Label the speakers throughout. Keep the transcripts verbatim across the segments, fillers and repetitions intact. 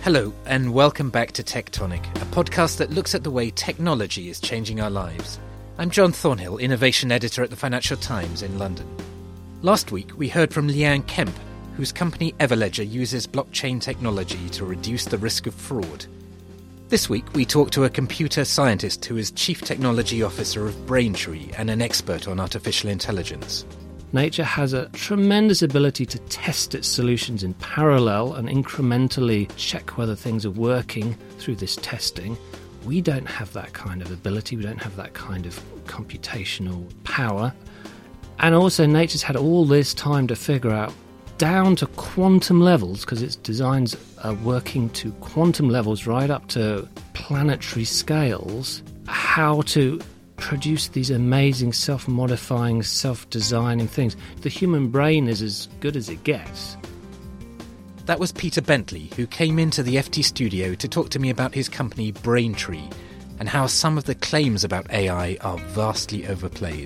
Speaker 1: Hello, and welcome back to Tectonic, a podcast that looks at the way technology is changing our lives. I'm John Thornhill, Innovation Editor at the Financial Times in London. Last week, we heard from Leanne Kemp, whose company Everledger uses blockchain technology to reduce the risk of fraud. This week, we talked to a computer scientist who is Chief Technology Officer of Braintree and an expert on artificial intelligence.
Speaker 2: Nature has a tremendous ability to test its solutions in parallel and incrementally check whether things are working through this testing. We don't have that kind of ability. We don't have that kind of computational power. And also, nature's had all this time to figure out, down to quantum levels, because its designs are working to quantum levels right up to planetary scales, how to produce these amazing self-modifying, self-designing things. The human brain is as good as it gets.
Speaker 1: That was Peter Bentley, who came into the F T studio to talk to me about his company Braintree and how some of the claims about A I are vastly overplayed.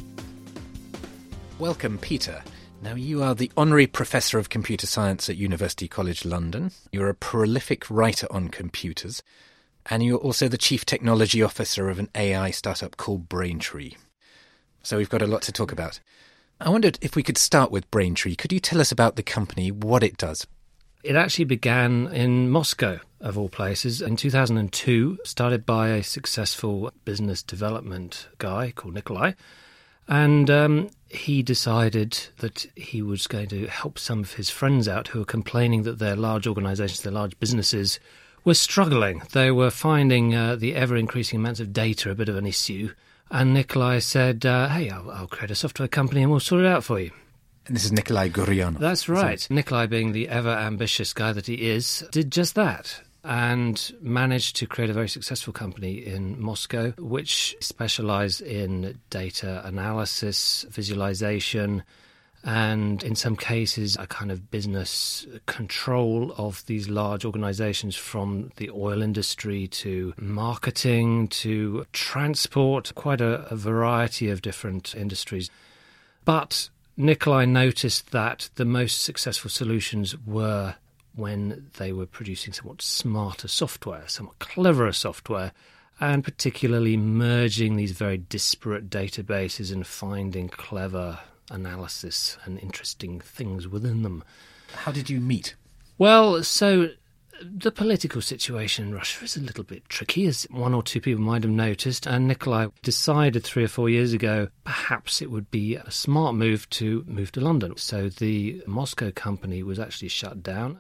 Speaker 1: Welcome, Peter. Now, you are the Honorary Professor of Computer Science at University College London. You're a prolific writer on computers. And you're also the Chief Technology Officer of an A I startup called Braintree. So we've got a lot to talk about. I wondered if we could start with Braintree. Could you tell us about the company, what it does?
Speaker 2: It actually began in Moscow, of all places, in two thousand two, started by a successful business development guy called Nikolai. And um, he decided that he was going to help some of his friends out who were complaining that their large organizations, their large businesses, were struggling. They were finding uh, the ever-increasing amounts of data a bit of an issue. And Nikolai said, uh, hey, I'll, I'll create a software company and we'll sort it out for you.
Speaker 1: And this is Nikolai Guryanov.
Speaker 2: That's right. So, Nikolai, being the ever-ambitious guy that he is, did just that and managed to create a very successful company in Moscow, which specialized in data analysis, visualization, and in some cases a kind of business control of these large organizations, from the oil industry to marketing to transport, quite a, a variety of different industries. But Nikolai noticed that the most successful solutions were when they were producing somewhat smarter software, somewhat cleverer software, and particularly merging these very disparate databases and finding clever analysis and interesting things within them.
Speaker 1: How did you meet?
Speaker 2: Well, so the political situation in Russia is a little bit tricky, as one or two people might have noticed, and Nikolai decided three or four years ago perhaps it would be a smart move to move to London. So the Moscow company was actually shut down,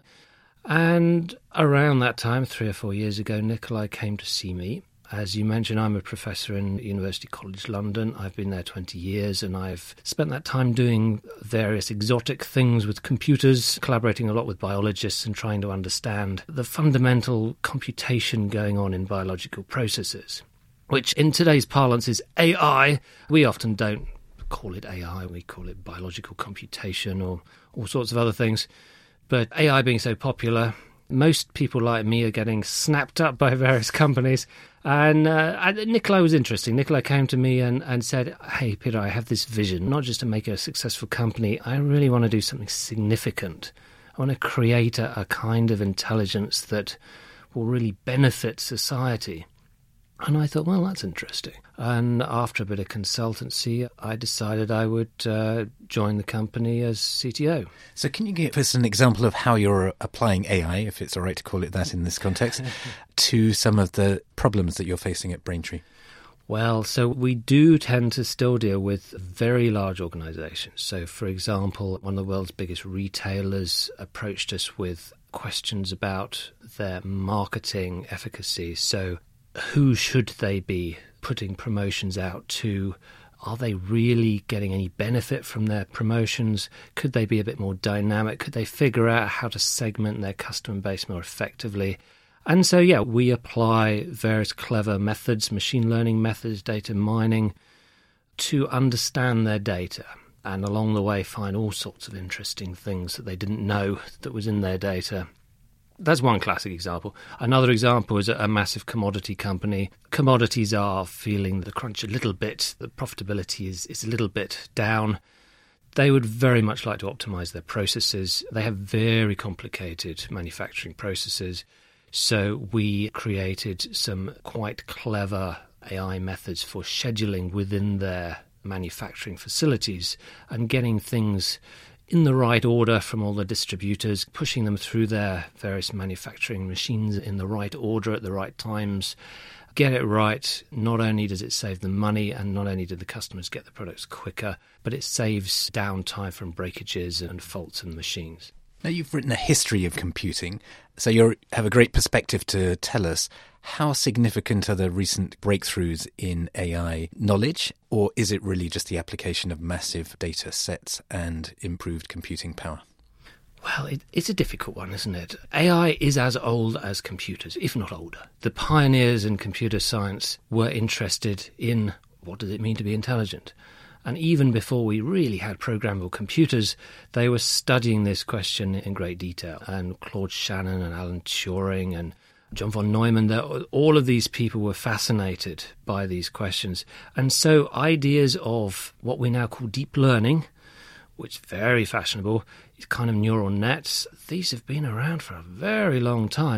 Speaker 2: and around that time, three or four years ago, Nikolai came to see me. As you mentioned, I'm a professor in University College London. I've been there twenty years, and I've spent that time doing various exotic things with computers, collaborating a lot with biologists and trying to understand the fundamental computation going on in biological processes, which in today's parlance is A I. We often don't call it A I. We call it biological computation or all sorts of other things. But A I being so popular, most people like me are getting snapped up by various companies. And uh, Nikolai was interesting. Nikolai came to me and, and said, hey, Peter, I have this vision, not just to make a successful company. I really want to do something significant. I want to create a, a kind of intelligence that will really benefit society. And I thought, well, that's interesting. And after a bit of consultancy, I decided I would uh, join the company as C T O.
Speaker 1: So can you give us an example of how you're applying A I, if it's all right to call it that in this context, to some of the problems that you're facing at Braintree?
Speaker 2: Well, so we do tend to still deal with very large organizations. So, for example, one of the world's biggest retailers approached us with questions about their marketing efficacy. So who should they be putting promotions out to? Are they really getting any benefit from their promotions? Could they be a bit more dynamic? Could they figure out how to segment their customer base more effectively? And so, yeah, we apply various clever methods, machine learning methods, data mining, to understand their data, and along the way find all sorts of interesting things that they didn't know that was in their data. That's one classic example. Another example is a massive commodity company. Commodities are feeling the crunch a little bit. The profitability is, is a little bit down. They would very much like to optimize their processes. They have very complicated manufacturing processes. So we created some quite clever A I methods for scheduling within their manufacturing facilities and getting things in the right order from all the distributors, pushing them through their various manufacturing machines in the right order at the right times. Get it right. Not only does it save them money, and not only do the customers get the products quicker, but it saves downtime from breakages and faults in the machines.
Speaker 1: Now, you've written a history of computing, so you have a great perspective to tell us. How significant are the recent breakthroughs in A I knowledge, or is it really just the application of massive data sets and improved computing power?
Speaker 2: Well, it, it's a difficult one, isn't it? A I is as old as computers, if not older. The pioneers in computer science were interested in what does it mean to be intelligent. And even before we really had programmable computers, they were studying this question in great detail. And Claude Shannon and Alan Turing and John von Neumann, all of these people were fascinated by these questions. And so ideas of what we now call deep learning, which is very fashionable, is kind of neural nets, these have been around for a very long time.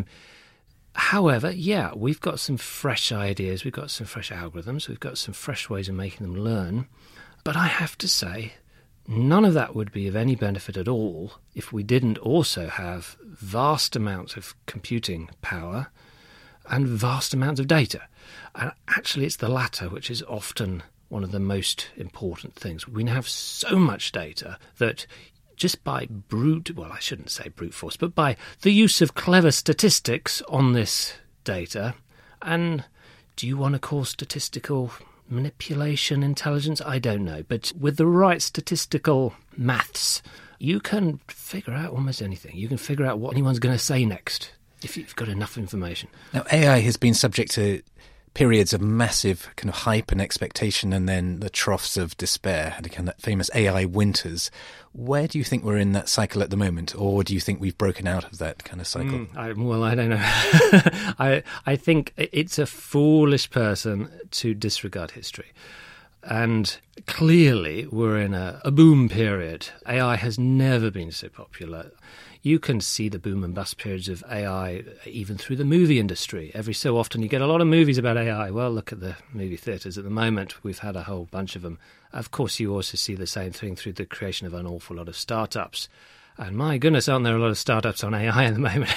Speaker 2: However, yeah, we've got some fresh ideas, we've got some fresh algorithms, we've got some fresh ways of making them learn. But I have to say, none of that would be of any benefit at all if we didn't also have vast amounts of computing power and vast amounts of data. And actually, it's the latter which is often one of the most important things. We now have so much data that just by brute, well, I shouldn't say brute force, but by the use of clever statistics on this data, and do you want to call statistical manipulation intelligence? I don't know. But with the right statistical maths, you can figure out almost anything. You can figure out what anyone's going to say next if you've got enough information.
Speaker 1: Now, A I has been subject to periods of massive kind of hype and expectation, and then the troughs of despair, and kind of famous A I winters. Where do you think we're in that cycle at the moment, or do you think we've broken out of that kind of cycle?
Speaker 2: Mm, I, well, I don't know. I I think it's a foolish person to disregard history. And clearly we're in a, a boom period. A I has never been so popular. You can see the boom and bust periods of A I even through the movie industry. Every so often you get a lot of movies about A I. Well, look at the movie theatres at the moment. We've had a whole bunch of them. Of course, you also see the same thing through the creation of an awful lot of startups. And my goodness, aren't there a lot of startups on A I at the moment?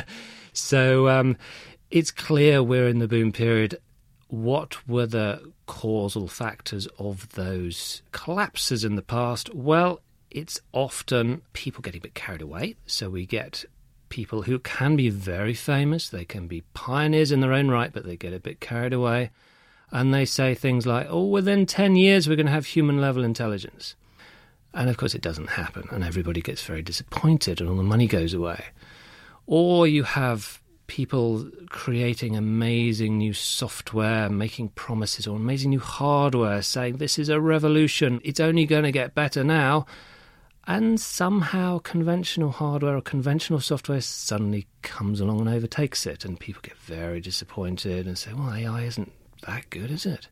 Speaker 2: So um, it's clear we're in the boom period. What were the causal factors of those collapses in the past? Well, it's often people getting a bit carried away. So we get people who can be very famous. They can be pioneers in their own right, but they get a bit carried away. And they say things like, oh, within ten years, we're going to have human-level intelligence. And, of course, it doesn't happen. And everybody gets very disappointed and all the money goes away. Or you have people creating amazing new software, making promises, or amazing new hardware, saying this is a revolution, it's only going to get better now. And somehow conventional hardware or conventional software suddenly comes along and overtakes it, and people get very disappointed and say, well, A I isn't that good, is it?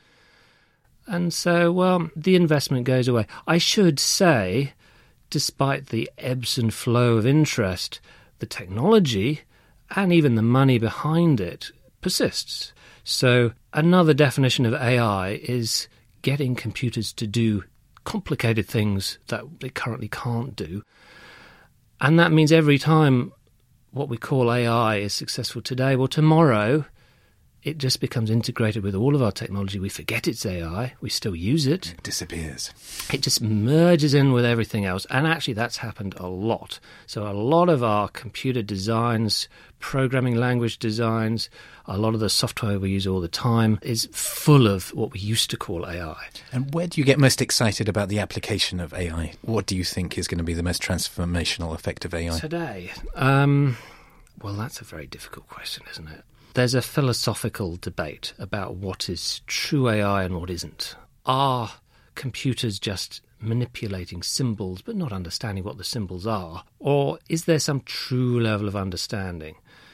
Speaker 2: And so, well, the investment goes away. I should say, despite the ebbs and flow of interest, the technology and even the money behind it persists. So another definition of A I is getting computers to do complicated things that they currently can't do. And that means every time what we call A I is successful today, well, tomorrow it just becomes integrated with all of our technology. We forget it's A I. We still use it.
Speaker 1: It disappears.
Speaker 2: It just merges in with everything else. And actually, that's happened a lot. So a lot of our computer designs, programming language designs, a lot of the software we use all the time is full of what we used to call A I.
Speaker 1: And where do you get most excited about the application of A I? What do you think is going to be the most transformational effect of A I?
Speaker 2: Today? Um, well, that's a very difficult question, isn't it? There's a philosophical debate about what is true A I and what isn't. Are computers just manipulating symbols but not understanding what the symbols are? Or is there some true level of understanding?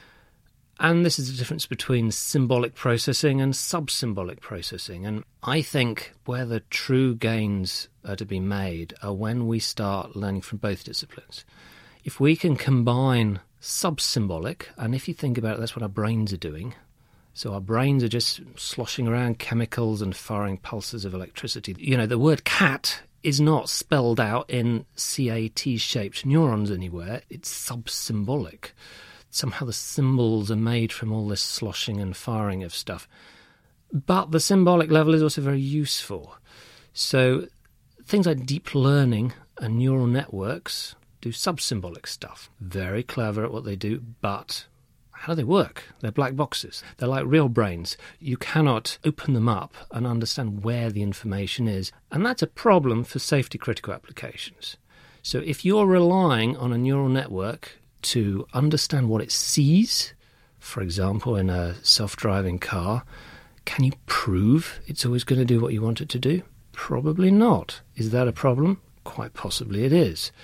Speaker 2: And this is the difference between symbolic processing and sub-symbolic processing. And I think where the true gains are to be made are when we start learning from both disciplines. If we can combine sub-symbolic, and if you think about it, that's what our brains are doing. So our brains are just sloshing around chemicals and firing pulses of electricity. You know, the word cat is not spelled out in C A T-shaped neurons anywhere. It's sub-symbolic. Somehow the symbols are made from all this sloshing and firing of stuff. But the symbolic level is also very useful. So things like deep learning and neural networks do sub-symbolic stuff. Very clever at what they do, but how do they work? They're black boxes. They're like real brains. You cannot open them up and understand where the information is. And that's a problem for safety-critical applications. So if you're relying on a neural network to understand what it sees, for example, in a self-driving car, can you prove it's always going to do what you want it to do? Probably not. Is that a problem? Quite possibly it is.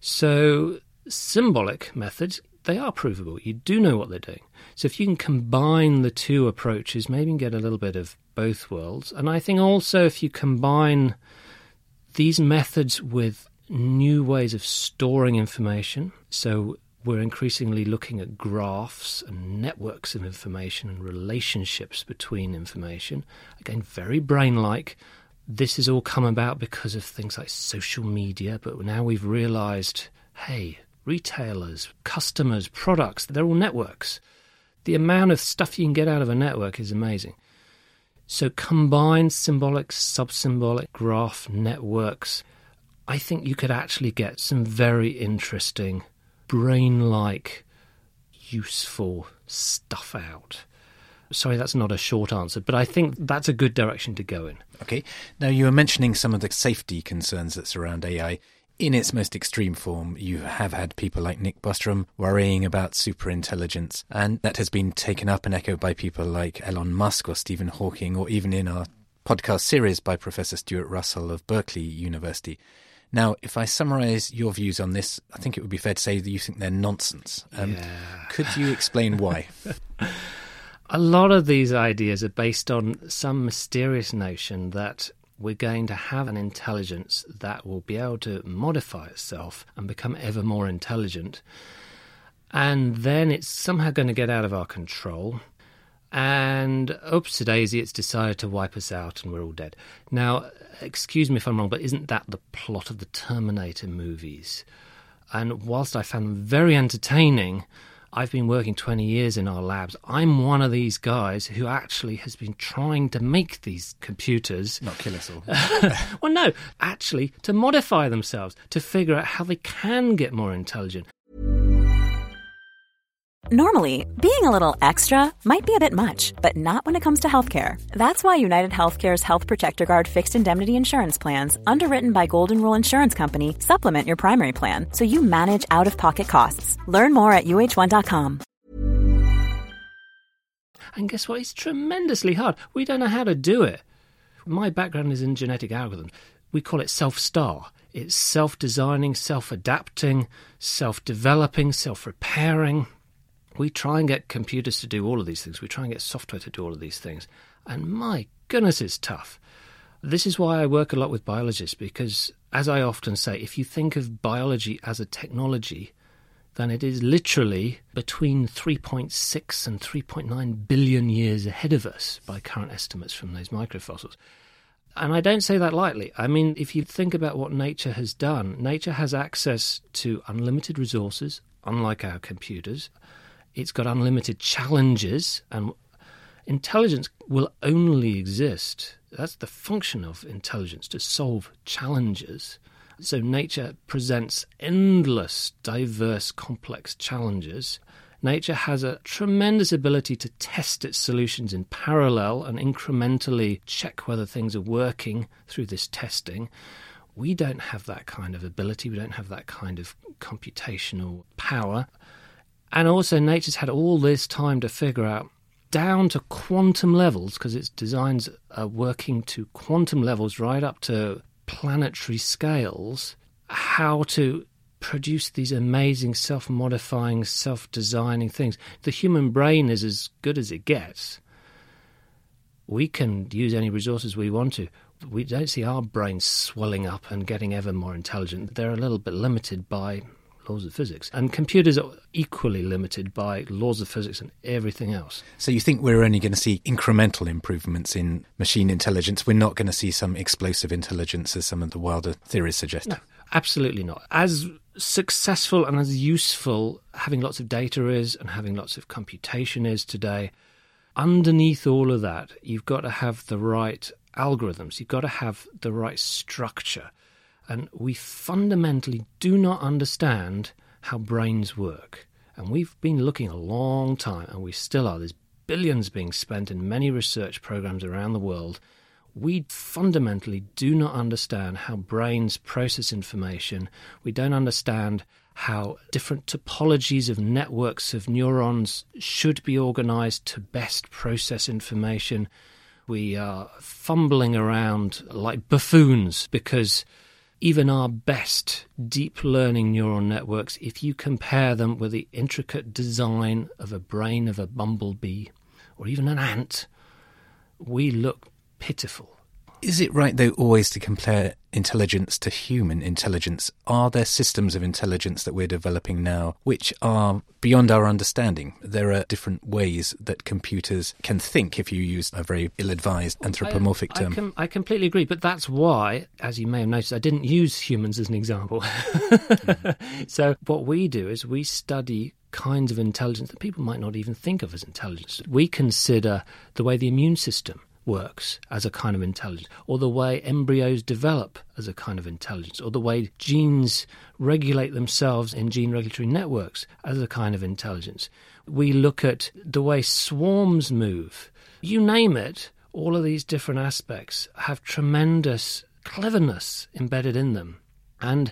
Speaker 2: So symbolic methods, they are provable. You do know what they're doing. So if you can combine the two approaches, maybe you can get a little bit of both worlds. And I think also if you combine these methods with new ways of storing information, so we're increasingly looking at graphs and networks of information and relationships between information. Again, very brain-like. This has all come about because of things like social media, but now we've realized, hey, retailers, customers, products, they're all networks. The amount of stuff you can get out of a network is amazing. So combine symbolic, sub-symbolic, graph networks. I think you could actually get some very interesting, brain-like, useful stuff out. Sorry, that's not a short answer, but I think that's a good direction to go in.
Speaker 1: Okay. Now, you were mentioning some of the safety concerns that surround A I. In its most extreme form, you have had people like Nick Bostrom worrying about superintelligence, and that has been taken up and echoed by people like Elon Musk or Stephen Hawking, or even in our podcast series by Professor Stuart Russell of Berkeley University. Now, if I summarise your views on this, I think it would be fair to say that you think they're nonsense. Um,
Speaker 2: yeah.
Speaker 1: Could you explain why?
Speaker 2: A lot of these ideas are based on some mysterious notion that we're going to have an intelligence that will be able to modify itself and become ever more intelligent. And then it's somehow going to get out of our control. And oops-a-daisy, it's decided to wipe us out and we're all dead. Now, excuse me if I'm wrong, but isn't that the plot of the Terminator movies? And whilst I found them very entertaining, I've been working twenty years in our labs. I'm one of these guys who actually has been trying to make these computers...
Speaker 1: Not kill us all.
Speaker 2: Well, no, actually to modify themselves, to figure out how they can get more intelligent.
Speaker 3: Normally, being a little extra might be a bit much, but not when it comes to healthcare. That's why United Healthcare's Health Protector Guard fixed indemnity insurance plans, underwritten by Golden Rule Insurance Company, supplement your primary plan so you manage out-of-pocket costs. Learn more at U H one dot com.
Speaker 2: And guess what? It's tremendously hard. We don't know how to do it. My background is in genetic algorithms. We call it self-star. It's self-designing, self-adapting, self-developing, self-repairing. We try and get computers to do all of these things. We try and get software to do all of these things. And my goodness, it's tough. This is why I work a lot with biologists, because, as I often say, if you think of biology as a technology, then it is literally between three point six and three point nine billion years ahead of us by current estimates from those microfossils. And I don't say that lightly. I mean, if you think about what nature has done, nature has access to unlimited resources, unlike our computers. It's got unlimited challenges, and intelligence will only exist. That's the function of intelligence, to solve challenges. So nature presents endless, diverse, complex challenges. Nature has a tremendous ability to test its solutions in parallel and incrementally check whether things are working through this testing. We don't have that kind of ability. We don't have that kind of computational power. And also nature's had all this time to figure out, down to quantum levels, because its designs are working to quantum levels right up to planetary scales, how to produce these amazing self-modifying, self-designing things. The human brain is as good as it gets. We can use any resources we want to. We don't see our brains swelling up and getting ever more intelligent. They're a little bit limited by laws of physics. And computers are equally limited by laws of physics and everything else.
Speaker 1: So you think we're only going to see incremental improvements in machine intelligence? We're not going to see some explosive intelligence as some of the wilder theories suggest?
Speaker 2: No, absolutely not. As successful and as useful having lots of data is and having lots of computation is today, underneath all of that, you've got to have the right algorithms. You've got to have the right structure. And we fundamentally do not understand how brains work. And we've been looking a long time, and we still are. There's billions being spent in many research programs around the world. We fundamentally do not understand how brains process information. We don't understand how different topologies of networks of neurons should be organized to best process information. We are fumbling around like buffoons because even our best deep learning neural networks, if you compare them with the intricate design of a brain of a bumblebee or even an ant, we look pitiful.
Speaker 1: Is it right, though, always to compare intelligence to human intelligence? Are there systems of intelligence that we're developing now which are beyond our understanding? There are different ways that computers can think, if you use a very ill-advised anthropomorphic
Speaker 2: I,
Speaker 1: term.
Speaker 2: I, com- I completely agree, but that's why, as you may have noticed, I didn't use humans as an example. mm-hmm. So what we do is we study kinds of intelligence that people might not even think of as intelligence. We consider the way the immune system works as a kind of intelligence, or the way embryos develop as a kind of intelligence, or the way genes regulate themselves in gene regulatory networks as a kind of intelligence. We look at the way swarms move. You name it, all of these different aspects have tremendous cleverness embedded in them. And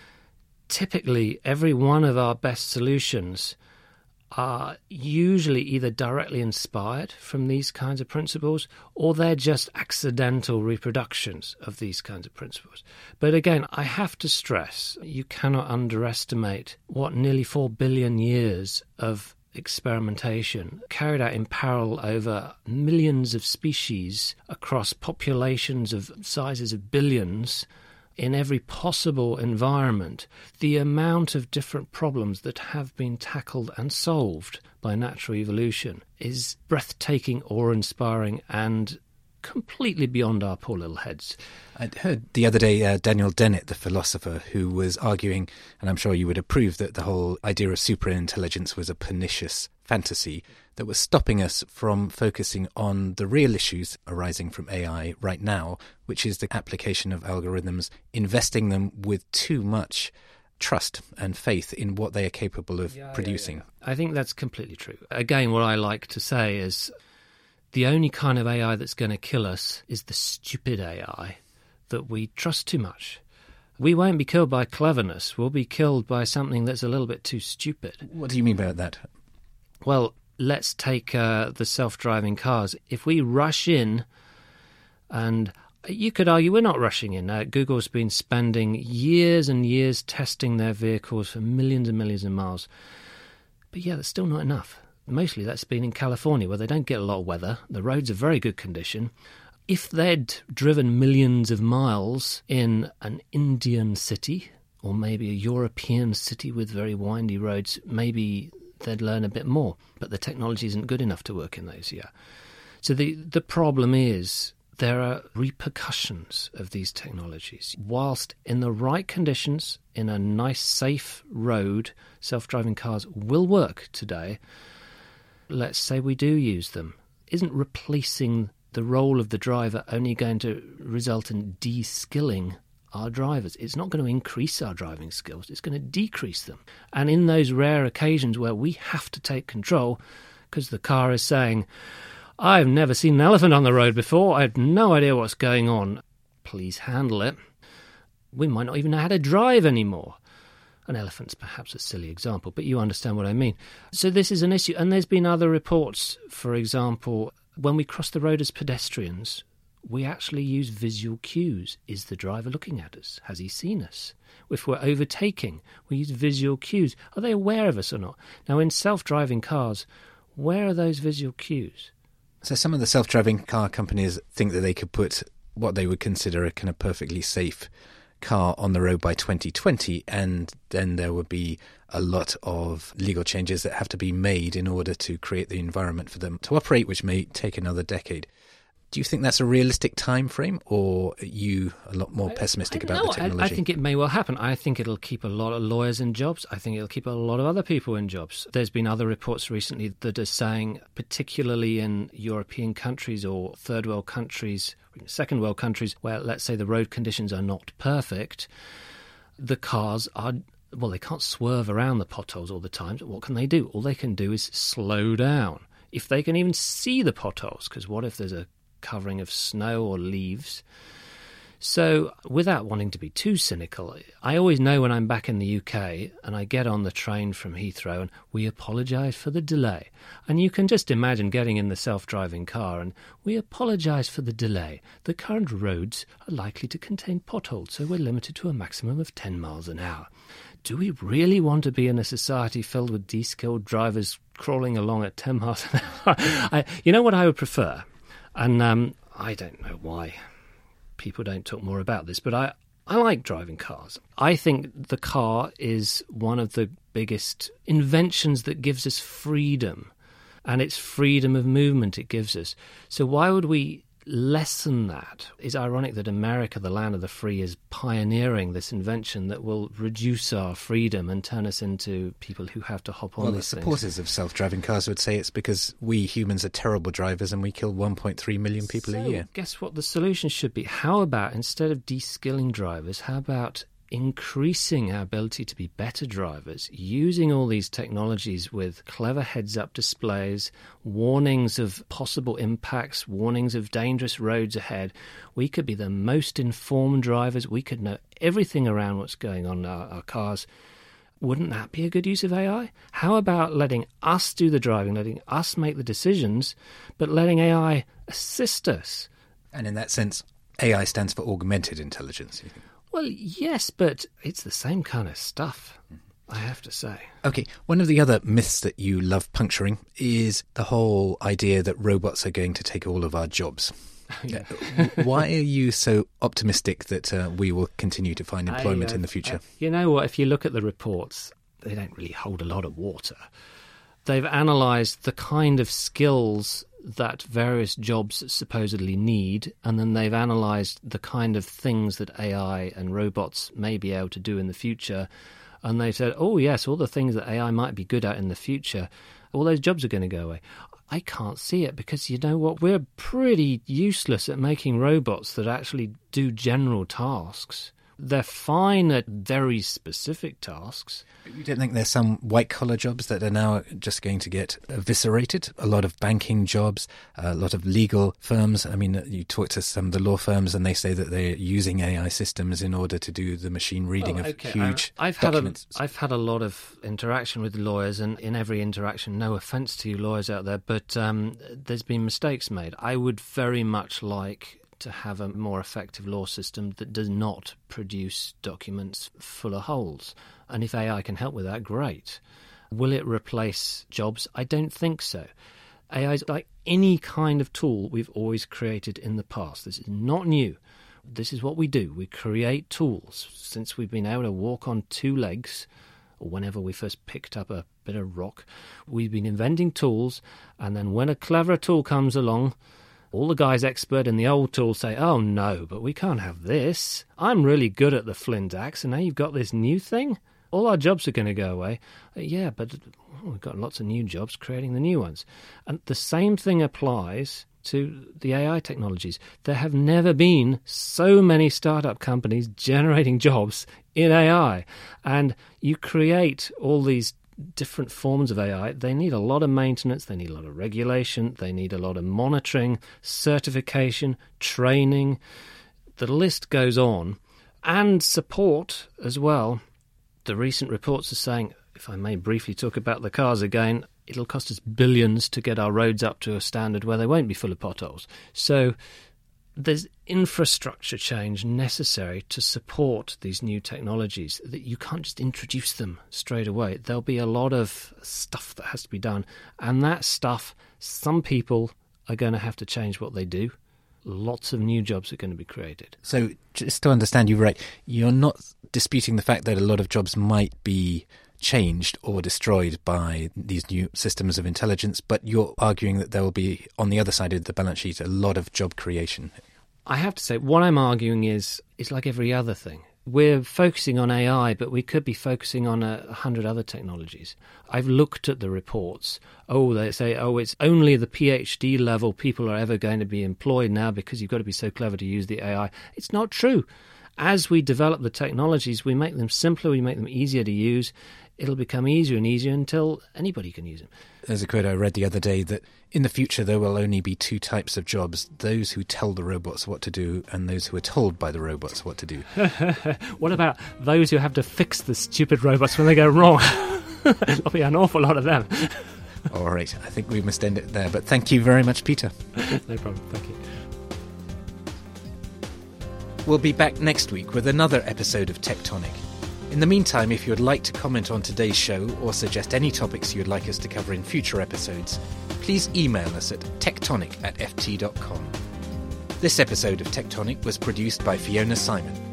Speaker 2: typically, every one of our best solutions are usually either directly inspired from these kinds of principles or they're just accidental reproductions of these kinds of principles. But again, I have to stress, you cannot underestimate what nearly four billion years of experimentation carried out in parallel over millions of species across populations of sizes of billions in every possible environment, the amount of different problems that have been tackled and solved by natural evolution is breathtaking, awe-inspiring, and completely beyond our poor little heads.
Speaker 1: I heard the other day uh, Daniel Dennett, the philosopher, who was arguing, and I'm sure you would approve, that the whole idea of superintelligence was a pernicious fantasy that was stopping us from focusing on the real issues arising from A I right now, which is the application of algorithms, investing them with too much trust and faith in what they are capable of yeah, producing.
Speaker 2: Yeah, yeah. I think that's completely true. Again, what I like to say is the only kind of A I that's going to kill us is the stupid A I that we trust too much. We won't be killed by cleverness. We'll be killed by something that's a little bit too stupid.
Speaker 1: What do you mean by that?
Speaker 2: Well, let's take uh, the self-driving cars. If we rush in, and you could argue we're not rushing in. Uh, Google's been spending years and years testing their vehicles for millions and millions of miles. But yeah, that's still not enough. Mostly that's been in California, where they don't get a lot of weather. The roads are very good condition. If they'd driven millions of miles in an Indian city, or maybe a European city with very windy roads, maybe they'd learn a bit more. But the technology isn't good enough to work in those, yeah. So the, the problem is there are repercussions of these technologies. Whilst in the right conditions, in a nice, safe road, self-driving cars will work today. Let's say we do use them. Isn't replacing the role of the driver only going to result in de-skilling our drivers? It's not going to increase our driving skills. It's going to decrease them. And in those rare occasions where we have to take control because the car is saying, I've never seen an elephant on the road before. I have no idea what's going on. Please handle it. We might not even know how to drive anymore. An elephant's perhaps a silly example, but you understand what I mean. So this is an issue. And there's been other reports, for example, when we cross the road as pedestrians, we actually use visual cues. Is the driver looking at us? Has he seen us? If we're overtaking, we use visual cues. Are they aware of us or not? Now, in self-driving cars, where are those visual cues?
Speaker 1: So some of the self-driving car companies think that they could put what they would consider a kind of perfectly safe car on the road by twenty twenty, and then there would be a lot of legal changes that have to be made in order to create the environment for them to operate, which may take another decade. Do you think that's a realistic time frame, or are you a lot more pessimistic
Speaker 2: I, I
Speaker 1: about
Speaker 2: know.
Speaker 1: the technology?
Speaker 2: I, I think it may well happen. I think it'll keep a lot of lawyers in jobs. I think it'll keep a lot of other people in jobs. There's been other reports recently that are saying, particularly in European countries or third world countries, second world countries, where, let's say, the road conditions are not perfect, the cars are... well, they can't swerve around the potholes all the time. So what can they do? All they can do is slow down. If they can even see the potholes, because what if there's a covering of snow or leaves? So without wanting to be too cynical, I always know when I'm back in the U K and I get on the train from Heathrow and we apologise for the delay. And you can just imagine getting in the self-driving car and we apologise for the delay. The current roads are likely to contain potholes, so we're limited to a maximum of ten miles an hour. Do we really want to be in a society filled with de-skilled drivers crawling along at ten miles an hour? I, you know what I would prefer? And um, I don't know why people don't talk more about this, but I, I like driving cars. I think the car is one of the biggest inventions that gives us freedom, and it's freedom of movement it gives us. So why would we lessen that? It's ironic that America, the land of the free, is pioneering this invention that will reduce our freedom and turn us into people who have to hop on
Speaker 1: well,
Speaker 2: these
Speaker 1: the
Speaker 2: things.
Speaker 1: supporters of self-driving cars would say it's because we humans are terrible drivers and we kill one point three million people
Speaker 2: so,
Speaker 1: a year.
Speaker 2: Guess what the solution should be? How about, instead of de-skilling drivers, how about increasing our ability to be better drivers, using all these technologies with clever heads-up displays, warnings of possible impacts, warnings of dangerous roads ahead? We could be the most informed drivers. We could know everything around what's going on in our, our cars. Wouldn't that be a good use of A I? How about letting us do the driving, letting us make the decisions, but letting A I assist us?
Speaker 1: And in that sense, A I stands for augmented intelligence, you think?
Speaker 2: Well, yes, but it's the same kind of stuff, I have to say.
Speaker 1: Okay, one of the other myths that you love puncturing is the whole idea that robots are going to take all of our jobs.
Speaker 2: Yeah.
Speaker 1: Why are you so optimistic that uh, we will continue to find employment
Speaker 2: I, uh,
Speaker 1: in the future?
Speaker 2: Uh, you know what, if you look at the reports, they don't really hold a lot of water. They've analysed the kind of skills that various jobs supposedly need, and then they've analysed the kind of things that A I and robots may be able to do in the future, and they said, oh yes, all the things that A I might be good at in the future, all those jobs are going to go away. I can't see it, because you know what, we're pretty useless at making robots that actually do general tasks. They're fine at very specific tasks.
Speaker 1: But you don't think there's some white-collar jobs that are now just going to get eviscerated? A lot of banking jobs, a lot of legal firms. I mean, you talk to some of the law firms and they say that they're using A I systems in order to do the machine reading
Speaker 2: Well,
Speaker 1: of
Speaker 2: okay.
Speaker 1: huge
Speaker 2: I've
Speaker 1: documents.
Speaker 2: Had a, I've had a lot of interaction with lawyers, and in every interaction, no offence to you lawyers out there, but um, there's been mistakes made. I would very much like to have a more effective law system that does not produce documents full of holes. And if A I can help with that, great. Will it replace jobs? I don't think so. A I is like any kind of tool we've always created in the past. This is not new. This is what we do. We create tools. Since we've been able to walk on two legs, or whenever we first picked up a bit of rock, we've been inventing tools, and then when a clever tool comes along, all the guys expert in the old tool say, oh no, but we can't have this. I'm really good at the flint axe, and now you've got this new thing? All our jobs are going to go away. Uh, yeah, but we've got lots of new jobs creating the new ones. And the same thing applies to the A I technologies. There have never been so many startup companies generating jobs in A I. And you create all these different forms of A I. They need a lot of maintenance, they need a lot of regulation, they need a lot of monitoring, certification, training. The list goes on. And support as well. The recent reports are saying, if I may briefly talk about the cars again, it'll cost us billions to get our roads up to a standard where they won't be full of potholes. So there's infrastructure change necessary to support these new technologies. That you can't just introduce them straight away. There'll be a lot of stuff that has to be done. And that stuff, some people are going to have to change what they do. lots of new jobs are going to be created.
Speaker 1: So just to understand you right, you're not disputing the fact that a lot of jobs might be changed or destroyed by these new systems of intelligence, but you're arguing that there will be, on the other side of the balance sheet, a lot of job creation.
Speaker 2: I have to say, what I'm arguing is, is like every other thing. We're focusing on A I, but we could be focusing on a hundred other technologies. I've looked at the reports. Oh, they say, oh, it's only the PhD level people are ever going to be employed now because you've got to be so clever to use the A I. It's not true. As we develop the technologies, we make them simpler, we make them easier to use. It'll become easier and easier until anybody can use them.
Speaker 1: There's a quote I read the other day that in the future there will only be two types of jobs, those who tell the robots what to do and those who are told by the robots what to do.
Speaker 2: What about those who have to fix the stupid robots when they go wrong? There'll be an awful lot of them.
Speaker 1: All right, I think we must end it there, but thank you very much, Peter.
Speaker 2: No problem, thank you.
Speaker 1: We'll be back next week with another episode of Tectonic. In the meantime, if you'd like to comment on today's show or suggest any topics you'd like us to cover in future episodes, please email us at tectonic at f t dot com. This episode of Tectonic was produced by Fiona Simon.